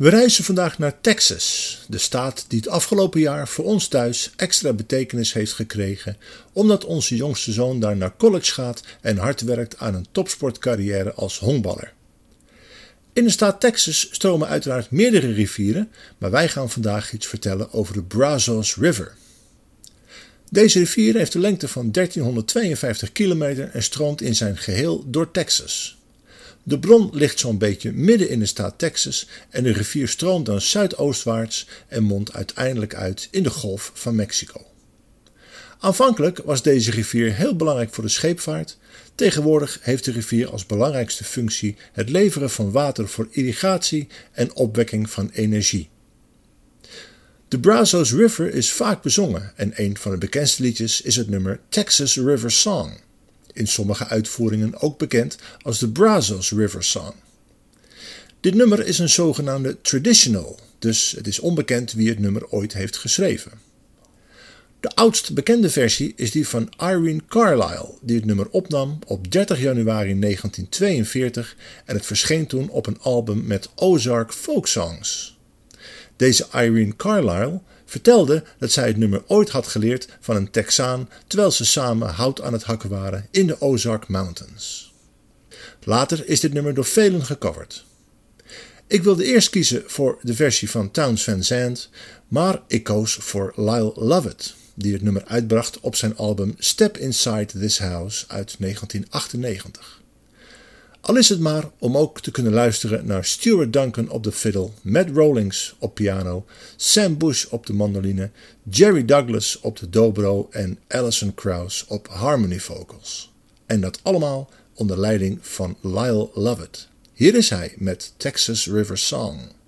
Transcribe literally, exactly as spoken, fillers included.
We reizen vandaag naar Texas, de staat die het afgelopen jaar voor ons thuis extra betekenis heeft gekregen, omdat onze jongste zoon daar naar college gaat en hard werkt aan een topsportcarrière als honkballer. In de staat Texas stromen uiteraard meerdere rivieren, maar wij gaan vandaag iets vertellen over de Brazos River. Deze rivier heeft een lengte van dertienhonderdtweeënvijftig kilometer en stroomt in zijn geheel door Texas. De bron ligt zo'n beetje midden in de staat Texas en de rivier stroomt dan zuidoostwaarts en mondt uiteindelijk uit in de Golf van Mexico. Aanvankelijk was deze rivier heel belangrijk voor de scheepvaart. Tegenwoordig heeft de rivier als belangrijkste functie het leveren van water voor irrigatie en opwekking van energie. De Brazos River is vaak bezongen en een van de bekendste liedjes is het nummer Texas River Song. In sommige uitvoeringen ook bekend als de Brazos River Song. Dit nummer is een zogenaamde traditional, dus het is onbekend wie het nummer ooit heeft geschreven. De oudst bekende versie is die van Irene Carlisle, die het nummer opnam op dertig januari negentien tweeënveertig en het verscheen toen op een album met Ozark Folk Songs. Deze Irene Carlisle vertelde dat zij het nummer ooit had geleerd van een Texaan terwijl ze samen hout aan het hakken waren in de Ozark Mountains. Later is dit nummer door velen gecoverd. Ik wilde eerst kiezen voor de versie van Townes Van Zandt, maar ik koos voor Lyle Lovett, die het nummer uitbracht op zijn album Step Inside This House uit negentien achtennegentig. Al is het maar om ook te kunnen luisteren naar Stuart Duncan op de fiddle, Matt Rollings op piano, Sam Bush op de mandoline, Jerry Douglas op de dobro en Alison Krauss op harmony vocals. En dat allemaal onder leiding van Lyle Lovett. Hier is hij met Texas River Song.